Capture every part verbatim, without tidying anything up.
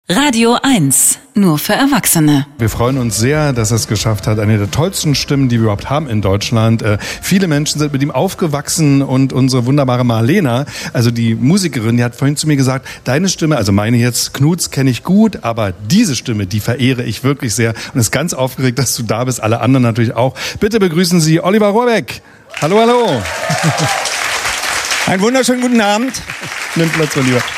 Radio eins, nur für Erwachsene. Wir freuen uns sehr, dass er es geschafft hat. Eine der tollsten Stimmen, die wir überhaupt haben in Deutschland. Äh, viele Menschen sind mit ihm aufgewachsen und unsere wunderbare Marlena, also die Musikerin, die hat vorhin zu mir gesagt, deine Stimme, also meine jetzt, Knuts kenne ich gut, aber diese Stimme, die verehre ich wirklich sehr und ist ganz aufgeregt, dass du da bist, alle anderen natürlich auch. Bitte begrüßen Sie Oliver Rohrbeck. Hallo, hallo. Einen wunderschönen guten Abend. Nimm Platz, mein Lieber.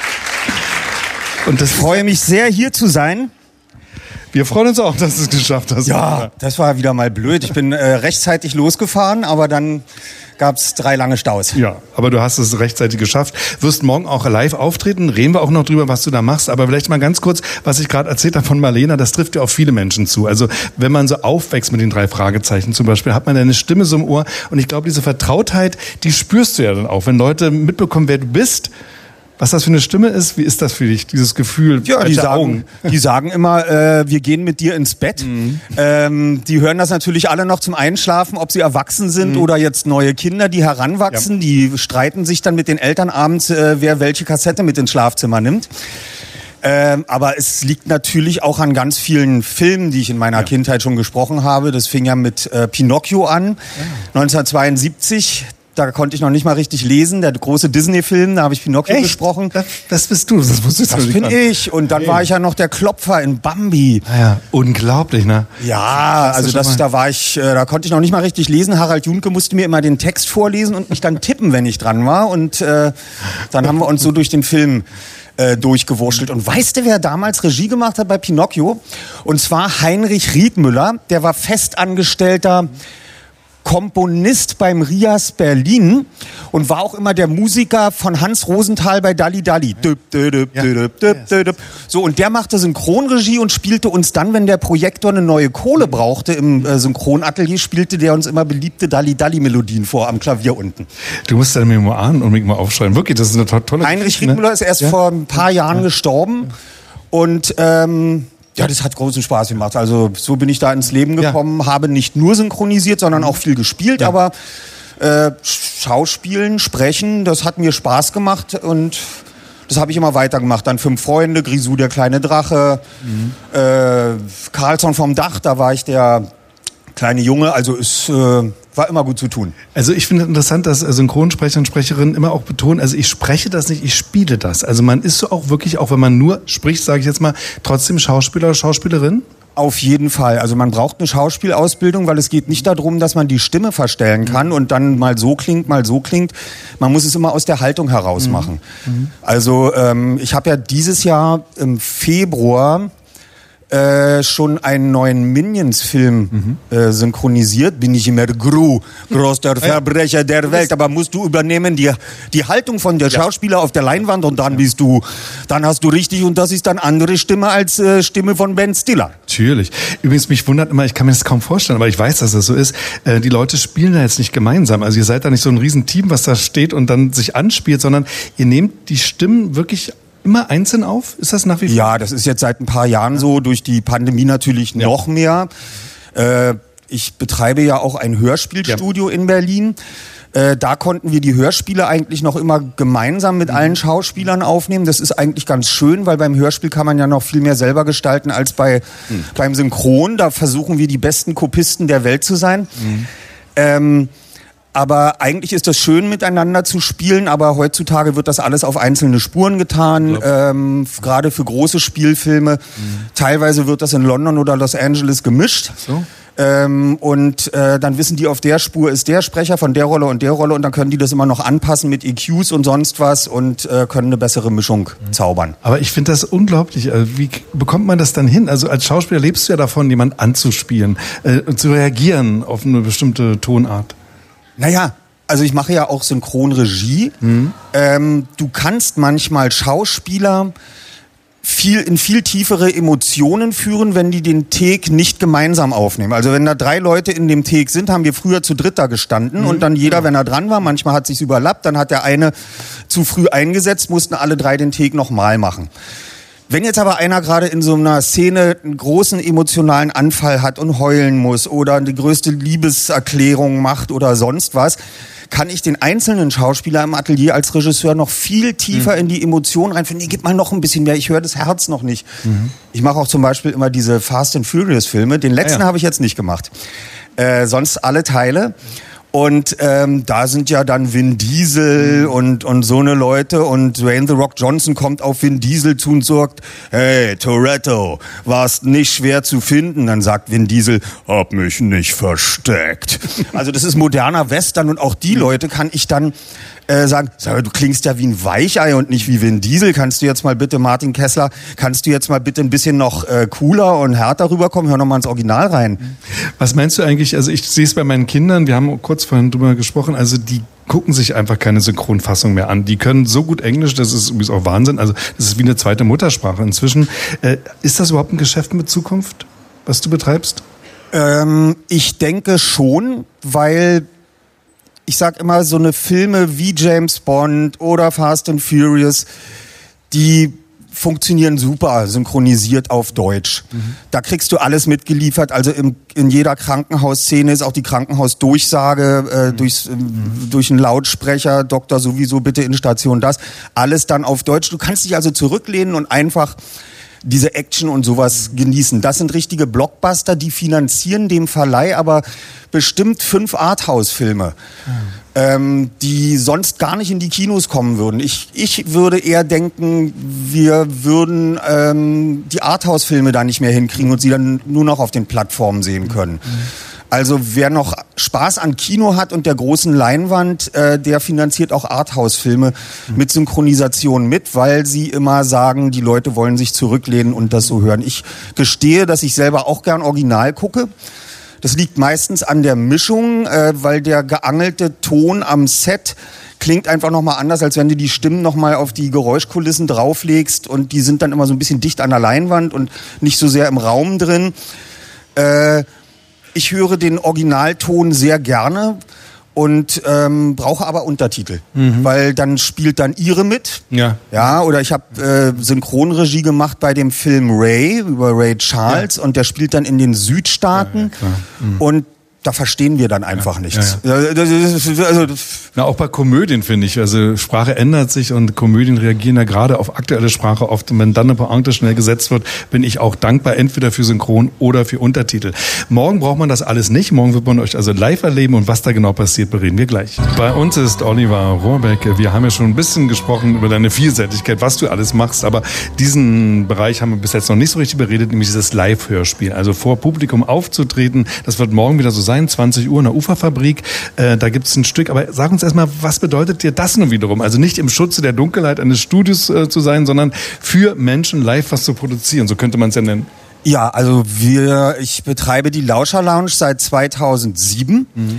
Und das ich freue mich sehr, hier zu sein. Wir freuen uns auch, dass du es geschafft hast. Ja, das war wieder mal blöd. Ich bin äh, rechtzeitig losgefahren, aber dann gab es drei lange Staus. Ja, aber du hast es rechtzeitig geschafft. Wirst morgen auch live auftreten. Reden wir auch noch drüber, was du da machst. Aber vielleicht mal ganz kurz, was ich gerade erzählt habe von Marlena, das trifft ja auf viele Menschen zu. Also wenn man so aufwächst mit den drei Fragezeichen zum Beispiel, hat man deine Stimme so im Ohr. Und ich glaube, diese Vertrautheit, die spürst du ja dann auch. Wenn Leute mitbekommen, wer du bist, was das für eine Stimme ist, wie ist das für dich, dieses Gefühl? Ja, die sagen, die sagen immer, äh, wir gehen mit dir ins Bett. Mhm. Ähm, die hören das natürlich alle noch zum Einschlafen, ob sie erwachsen sind mhm. oder jetzt neue Kinder, die heranwachsen. Ja. Die streiten sich dann mit den Eltern abends, äh, wer welche Kassette mit ins Schlafzimmer nimmt. Ähm, aber es liegt natürlich auch an ganz vielen Filmen, die ich in meiner ja. Kindheit schon gesprochen habe. Das fing ja mit äh, Pinocchio an, ja. neunzehnhundertzweiundsiebzig. Da konnte ich noch nicht mal richtig lesen, der große Disney-Film, da habe ich Pinocchio Echt? gesprochen. Das, das bist du, das wusstest du Das bin nicht. ich. Und dann hey. war ich ja noch der Klopfer in Bambi. Ah ja, unglaublich, ne? Ja, also das, da war ich, da konnte ich noch nicht mal richtig lesen. Harald Junke musste mir immer den Text vorlesen und mich dann tippen, wenn ich dran war. Und äh, dann haben wir uns so durch den Film äh, durchgewurschtelt. Und weißt du, wer damals Regie gemacht hat bei Pinocchio? Und zwar Heinrich Riethmüller, der war festangestellter Komponist beim Rias Berlin und war auch immer der Musiker von Hans Rosenthal bei Dalli Dalli. Ja. So, und der machte Synchronregie und spielte uns dann, wenn der Projektor eine neue Kohle brauchte im äh, Synchronatelier, spielte der uns immer beliebte Dalli Dalli Melodien vor am Klavier unten. Du musst deine Memoiren unbedingt mal aufschreiben. Wirklich, das ist eine to- tolle Heinrich Riethmüller ne? ist erst ja? vor ein paar Jahren ja. gestorben und ähm, ja, das hat großen Spaß gemacht. Also so bin ich da ins Leben gekommen, ja. habe nicht nur synchronisiert, sondern auch viel gespielt, ja. aber äh, Schauspielen, Sprechen, das hat mir Spaß gemacht und das habe ich immer weitergemacht. Dann Fünf Freunde, Grisou der kleine Drache, mhm. äh, Carlsson vom Dach, da war ich der kleine Junge, also es äh, war immer gut zu tun. Also ich finde interessant, dass Synchronsprecher und Sprecherinnen immer auch betonen, also ich spreche das nicht, ich spiele das. Also man ist so auch wirklich, auch wenn man nur spricht, sage ich jetzt mal, trotzdem Schauspieler oder Schauspielerin? Auf jeden Fall. Also man braucht eine Schauspielausbildung, weil es geht nicht darum, dass man die Stimme verstellen kann mhm. und dann mal so klingt, mal so klingt. Man muss es immer aus der Haltung heraus mhm. machen. Mhm. Also ähm, ich habe ja dieses Jahr im Februar Äh, schon einen neuen Minions-Film mhm. äh, synchronisiert. Bin ich immer Gru, größter Verbrecher der Welt. Aber musst du übernehmen die, die Haltung von der ja. Schauspieler auf der Leinwand und dann bist du, dann hast du richtig und das ist dann andere Stimme als äh, Stimme von Ben Stiller. Natürlich. Übrigens, mich wundert immer, ich kann mir das kaum vorstellen, aber ich weiß, dass das so ist. Äh, die Leute spielen da jetzt nicht gemeinsam. Also ihr seid da nicht so ein Riesenteam, was da steht und dann sich anspielt, sondern ihr nehmt die Stimmen wirklich immer einzeln auf? Ist das nach wie vor? Ja, das ist jetzt seit ein paar Jahren so, durch die Pandemie natürlich ja. noch mehr. Äh, ich betreibe ja auch ein Hörspielstudio ja. in Berlin. Äh, da konnten wir die Hörspiele eigentlich noch immer gemeinsam mit mhm. allen Schauspielern aufnehmen. Das ist eigentlich ganz schön, weil beim Hörspiel kann man ja noch viel mehr selber gestalten als bei mhm. beim Synchron. Da versuchen wir die besten Kopisten der Welt zu sein. Mhm. Ähm, Aber eigentlich ist das schön, miteinander zu spielen, aber heutzutage wird das alles auf einzelne Spuren getan, ähm, gerade für große Spielfilme. Mhm. Teilweise wird das in London oder Los Angeles gemischt. So. Ähm, und äh, dann wissen die, auf der Spur ist der Sprecher von der Rolle und der Rolle und dann können die das immer noch anpassen mit E Qs und sonst was und äh, können eine bessere Mischung mhm. zaubern. Aber ich finde das unglaublich. Wie bekommt man das dann hin? Also als Schauspieler lebst du ja davon, jemand anzuspielen, äh, zu reagieren auf eine bestimmte Tonart. Naja, also ich mache ja auch Synchronregie. Mhm. Ähm, du kannst manchmal Schauspieler viel in viel tiefere Emotionen führen, wenn die den Take nicht gemeinsam aufnehmen. Also wenn da drei Leute in dem Take sind, haben wir früher zu dritt da gestanden mhm. und dann jeder, wenn er dran war, manchmal hat sich's überlappt, dann hat der eine zu früh eingesetzt, mussten alle drei den Take nochmal machen. Wenn jetzt aber einer gerade in so einer Szene einen großen emotionalen Anfall hat und heulen muss oder die größte Liebeserklärung macht oder sonst was, kann ich den einzelnen Schauspieler im Atelier als Regisseur noch viel tiefer mhm. in die Emotionen reinfinden. Nee, gib mal noch ein bisschen mehr, ich höre das Herz noch nicht. Mhm. Ich mache auch zum Beispiel immer diese Fast and Furious Filme. Den letzten ja, ja. habe ich jetzt nicht gemacht. Äh, sonst alle Teile. Und ähm, da sind ja dann Vin Diesel und und so eine Leute und Dwayne The Rock Johnson kommt auf Vin Diesel zu und sagt, hey Toretto, warst nicht schwer zu finden. Dann sagt Vin Diesel, hab mich nicht versteckt. Also das ist moderner Western und auch die Leute kann ich dann äh, sagen, sag, du klingst ja wie ein Weichei und nicht wie Vin Diesel. Kannst du jetzt mal bitte, Martin Kessler, kannst du jetzt mal bitte ein bisschen noch äh, cooler und härter rüberkommen? Hör noch mal ins Original rein. Was meinst du eigentlich, also ich sehe es bei meinen Kindern, wir haben kurz vorhin drüber gesprochen, also die gucken sich einfach keine Synchronfassung mehr an. Die können so gut Englisch, das ist übrigens auch Wahnsinn, also das ist wie eine zweite Muttersprache inzwischen. Äh, ist das überhaupt ein Geschäft mit Zukunft, was du betreibst? Ähm, ich denke schon, weil ich sag immer, so eine Filme wie James Bond oder Fast and Furious, die funktionieren super synchronisiert auf Deutsch. Mhm. Da kriegst du alles mitgeliefert. Also im, in jeder Krankenhausszene ist auch die Krankenhausdurchsage äh, mhm. durchs, äh, mhm. durch einen Lautsprecher, Doktor sowieso bitte in Station das. Alles dann auf Deutsch. Du kannst dich also zurücklehnen und einfach diese Action und sowas genießen. Das sind richtige Blockbuster, die finanzieren dem Verleih aber bestimmt fünf Arthouse-Filme, mhm. ähm, die sonst gar nicht in die Kinos kommen würden. Ich, ich würde eher denken, wir würden ähm, die Arthouse-Filme da nicht mehr hinkriegen und sie dann nur noch auf den Plattformen sehen können. Mhm. Also wer noch Spaß an Kino hat und der großen Leinwand, äh, der finanziert auch Arthouse-Filme mhm. mit Synchronisation mit, weil sie immer sagen, die Leute wollen sich zurücklehnen und das so hören. Ich gestehe, dass ich selber auch gern Original gucke. Das liegt meistens an der Mischung, äh, weil der geangelte Ton am Set klingt einfach nochmal anders, als wenn du die Stimmen nochmal auf die Geräuschkulissen drauflegst und die sind dann immer so ein bisschen dicht an der Leinwand und nicht so sehr im Raum drin. Äh, Ich höre den Originalton sehr gerne und ähm, brauche aber Untertitel, mhm. weil dann spielt dann Ihre mit. Ja. Ja. Oder ich habe äh, Synchronregie gemacht bei dem Film Ray über Ray Charles ja. und der spielt dann in den Südstaaten ja, ja, klar. Mhm. und da verstehen wir dann einfach ja, nichts. Ja, ja. Also, Na, auch bei Komödien finde ich, also Sprache ändert sich und Komödien reagieren ja gerade auf aktuelle Sprache oft. Und wenn dann eine Pointe schnell gesetzt wird, bin ich auch dankbar, entweder für Synchron oder für Untertitel. Morgen braucht man das alles nicht. Morgen wird man euch also live erleben und was da genau passiert, bereden wir gleich. Bei uns ist Oliver Rohrbeck. Wir haben ja schon ein bisschen gesprochen über deine Vielseitigkeit, was du alles machst, aber diesen Bereich haben wir bis jetzt noch nicht so richtig beredet, nämlich dieses Live-Hörspiel. Also vor Publikum aufzutreten, das wird morgen wieder so sein. zwanzig Uhr in der Uferfabrik, äh, da gibt's ein Stück, aber sag uns erstmal, was bedeutet dir das nun wiederum? Also nicht im Schutze der Dunkelheit eines Studios äh, zu sein, sondern für Menschen live was zu produzieren, so könnte man es ja nennen. Ja, also wir, ich betreibe die Lauscher Lounge seit zweitausendsieben. Mhm.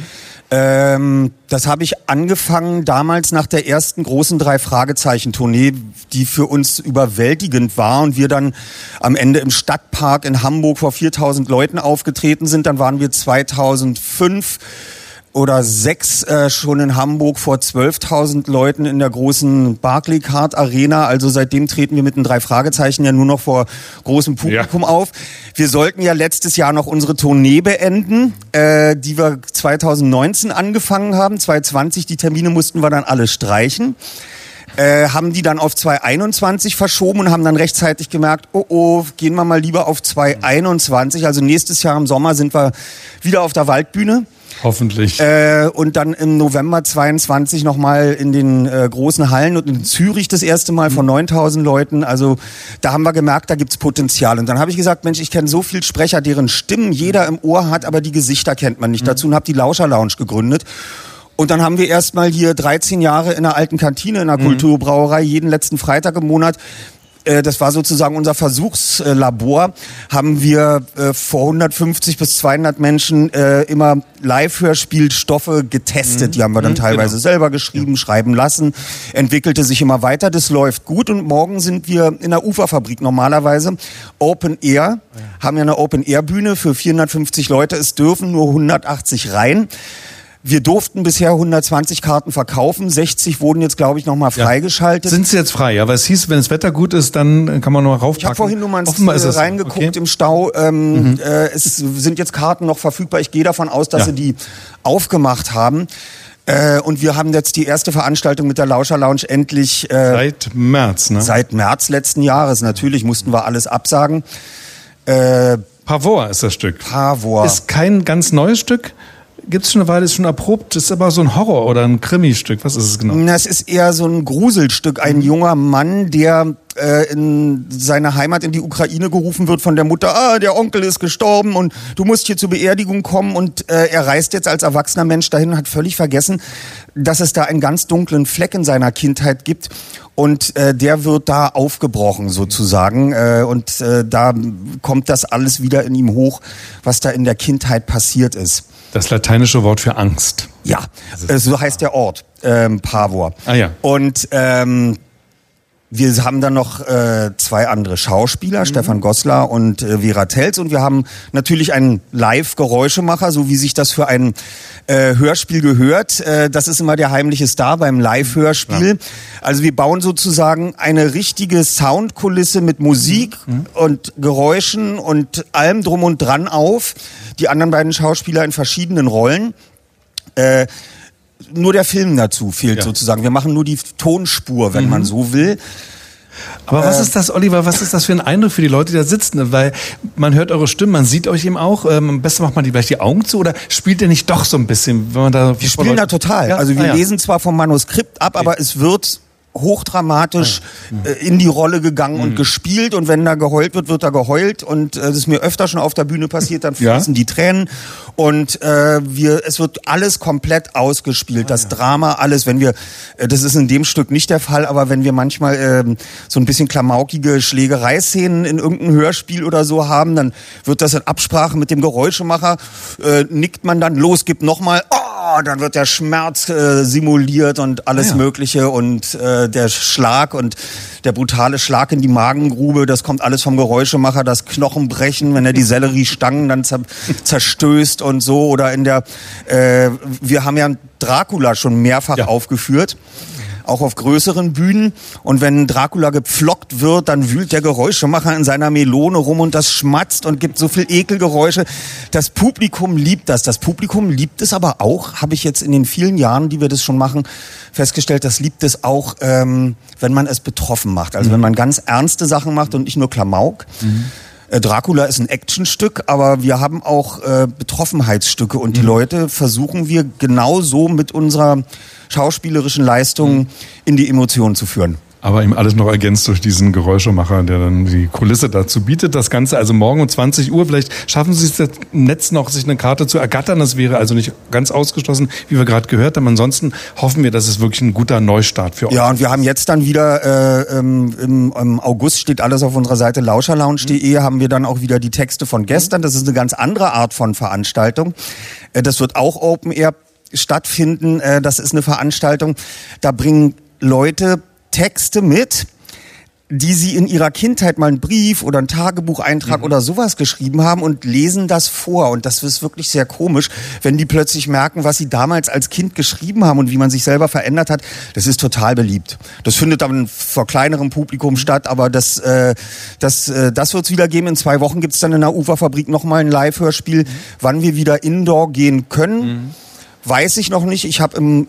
Ähm, das habe ich angefangen damals nach der ersten großen Drei-Fragezeichen-Tournee, die für uns überwältigend war und wir dann am Ende im Stadtpark in Hamburg vor viertausend Leuten aufgetreten sind. Dann waren wir zweitausendfünf oder sechs äh, schon in Hamburg vor zwölftausend Leuten in der großen Barclaycard Arena. Also seitdem treten wir mit den drei Fragezeichen ja nur noch vor großem Publikum ja. auf. Wir sollten ja letztes Jahr noch unsere Tournee beenden, äh, die wir zweitausendneunzehn angefangen haben. zweitausendzwanzig, die Termine mussten wir dann alle streichen. Äh, haben die dann auf zweitausendeinundzwanzig verschoben und haben dann rechtzeitig gemerkt, oh oh, gehen wir mal lieber auf zweitausendeinundzwanzig. Also nächstes Jahr im Sommer sind wir wieder auf der Waldbühne. Hoffentlich. Äh, und dann im November zweiundzwanzig nochmal in den äh, großen Hallen und in Zürich das erste Mal von neuntausend Leuten. Also da haben wir gemerkt, da gibt's Potenzial. Und dann habe ich gesagt, Mensch, ich kenne so viel Sprecher, deren Stimmen jeder im Ohr hat, aber die Gesichter kennt man nicht. Mhm. Dazu und habe die Lauscher Lounge gegründet. Und dann haben wir erstmal hier dreizehn Jahre in der alten Kantine in der mhm. Kulturbrauerei, jeden letzten Freitag im Monat. Das war sozusagen unser Versuchslabor, haben wir äh, vor hundertfünfzig bis zweihundert Menschen äh, immer Live-Hörspielstoffe getestet. Mhm. Die haben wir dann mhm, teilweise genau. selber geschrieben, ja. schreiben lassen, entwickelte sich immer weiter. Das läuft gut und morgen sind wir in der Uferfabrik normalerweise. Open Air, ja. haben ja eine Open-Air-Bühne für vierhundertfünfzig Leute. Es dürfen nur hundertachtzig rein. Wir durften bisher hundertzwanzig Karten verkaufen, sechzig wurden jetzt, glaube ich, nochmal freigeschaltet. Ja. Sind sie jetzt frei? Ja, weil es hieß, wenn das Wetter gut ist, dann kann man noch raufpacken. Ich habe vorhin nur mal ins, reingeguckt okay. im Stau. Ähm, mhm. äh, es sind jetzt Karten noch verfügbar. Ich gehe davon aus, dass ja. sie die aufgemacht haben. Äh, und wir haben jetzt die erste Veranstaltung mit der Lauscher Lounge endlich... Äh, seit März, ne? Seit März letzten Jahres. Natürlich mussten wir alles absagen. Äh, Pavor ist das Stück. Pavor. Ist kein ganz neues Stück. Gibt es schon eine Weile, ist schon erprobt. Ist aber so ein Horror- oder ein Krimi-Stück. Was ist es genau? Das ist eher so ein Gruselstück. Ein junger Mann, der äh, in seine Heimat in die Ukraine gerufen wird von der Mutter. Ah, der Onkel ist gestorben und du musst hier zur Beerdigung kommen. Und äh, er reist jetzt als erwachsener Mensch dahin und hat völlig vergessen, dass es da einen ganz dunklen Fleck in seiner Kindheit gibt. Und äh, der wird da aufgebrochen sozusagen. Äh, und äh, da kommt das alles wieder in ihm hoch, was da in der Kindheit passiert ist. Das lateinische Wort für Angst. Ja, äh, so heißt der Ort, ähm, Pavor. Ah ja. Und ähm, wir haben dann noch äh, zwei andere Schauspieler, mhm. Stefan Goslar und äh, Vera Telz. Und wir haben natürlich einen Live-Geräuschemacher, so wie sich das für ein äh, Hörspiel gehört. Äh, das ist immer der heimliche Star beim Live-Hörspiel. Ja. Also wir bauen sozusagen eine richtige Soundkulisse mit Musik mhm. und Geräuschen und allem drum und dran auf. Die anderen beiden Schauspieler in verschiedenen Rollen. Äh, nur der Film dazu fehlt ja. sozusagen. Wir machen nur die Tonspur, wenn mhm. man so will. Aber was ist das, Oliver, was ist das für ein Eindruck für die Leute, die da sitzen? Weil man hört eure Stimmen, man sieht euch eben auch. Ähm, am besten macht man die vielleicht die Augen zu oder spielt ihr nicht doch so ein bisschen? Wenn man da wir spielen da total. Ja? Also wir ah, ja. lesen zwar vom Manuskript ab, okay. aber es wird hochdramatisch äh, in die Rolle gegangen mhm. und gespielt und wenn da geheult wird, wird da geheult und äh, das ist mir öfter schon auf der Bühne passiert, dann fließen ja. die Tränen und äh, wir, es wird alles komplett ausgespielt, ah, das ja. Drama, alles, wenn wir, äh, das ist in dem Stück nicht der Fall, aber wenn wir manchmal äh, so ein bisschen klamaukige Schlägereiszenen in irgendeinem Hörspiel oder so haben, dann wird das in Absprache mit dem Geräuschemacher, äh, nickt man dann, los, gibt nochmal, oh, dann wird der Schmerz äh, simuliert und alles ah, ja. Mögliche und äh, der Schlag und der brutale Schlag in die Magengrube, das kommt alles vom Geräuschemacher, das Knochenbrechen, wenn er die Selleriestangen dann zer- zerstößt und so. Oder in der, äh, wir haben ja Dracula schon mehrfach ja. aufgeführt, auch auf größeren Bühnen. Und wenn Dracula gepflockt wird, dann wühlt der Geräuschemacher in seiner Melone rum und das schmatzt und gibt so viel Ekelgeräusche. Das Publikum liebt das. Das Publikum liebt es aber auch, habe ich jetzt in den vielen Jahren, die wir das schon machen, festgestellt, das liebt es auch, ähm, wenn man es betroffen macht. Also mhm. wenn man ganz ernste Sachen macht und nicht nur Klamauk. Mhm. Äh, Dracula ist ein Actionstück, aber wir haben auch äh, Betroffenheitsstücke und mhm. die Leute versuchen wir genauso mit unserer schauspielerischen Leistung mhm. in die Emotionen zu führen. Aber eben alles noch ergänzt durch diesen Geräuschemacher, der dann die Kulisse dazu bietet. Das Ganze also morgen um zwanzig Uhr. Vielleicht schaffen Sie es im Netz noch, sich eine Karte zu ergattern. Das wäre also nicht ganz ausgeschlossen, wie wir gerade gehört haben. Ansonsten hoffen wir, dass es wirklich ein guter Neustart für euch ist. Ja, und wir haben jetzt dann wieder, äh, im, im August steht alles auf unserer Seite lauscherlounge punkt de, haben wir dann auch wieder die Texte von gestern. Das ist eine ganz andere Art von Veranstaltung. Äh, das wird auch Open Air stattfinden. Äh, das ist eine Veranstaltung, da bringen Leute Texte mit, die sie in ihrer Kindheit mal einen Brief oder einen Tagebucheintrag mhm. oder sowas geschrieben haben und lesen das vor. Und das ist wirklich sehr komisch, wenn die plötzlich merken, was sie damals als Kind geschrieben haben und wie man sich selber verändert hat. Das ist total beliebt. Das findet dann vor kleinerem Publikum statt, aber das, äh, das, äh, das wird es wieder geben. In zwei Wochen gibt es dann in der Uferfabrik nochmal ein Live-Hörspiel. Mhm. Wann wir wieder Indoor gehen können, mhm. weiß ich noch nicht. Ich habe im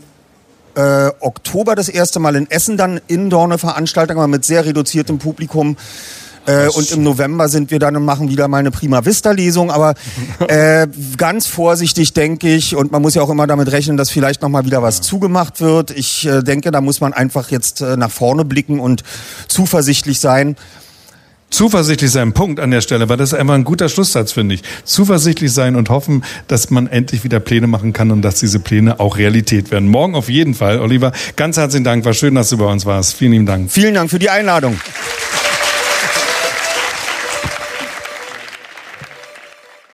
Äh, Oktober das erste Mal in Essen dann Indoor eine Veranstaltung, aber mit sehr reduziertem Publikum. Äh, und im November sind wir dann und machen wieder mal eine Prima Vista Lesung, aber äh, ganz vorsichtig, denke ich, und man muss ja auch immer damit rechnen, dass vielleicht nochmal wieder was ja. zugemacht wird. Ich äh, denke, da muss man einfach jetzt äh, nach vorne blicken und zuversichtlich sein. Zuversichtlich sein, Punkt an der Stelle, weil das ist einfach ein guter Schlusssatz, finde ich. Zuversichtlich sein und hoffen, dass man endlich wieder Pläne machen kann und dass diese Pläne auch Realität werden. Morgen auf jeden Fall. Oliver, ganz herzlichen Dank, war schön, dass du bei uns warst. Vielen lieben Dank. Vielen Dank für die Einladung.